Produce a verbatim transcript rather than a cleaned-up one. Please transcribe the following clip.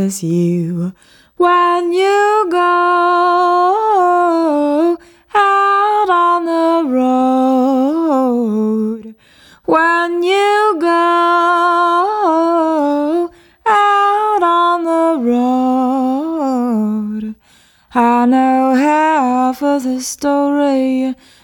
miss you when you go out on the road. When you go out on the road, I know half of the story.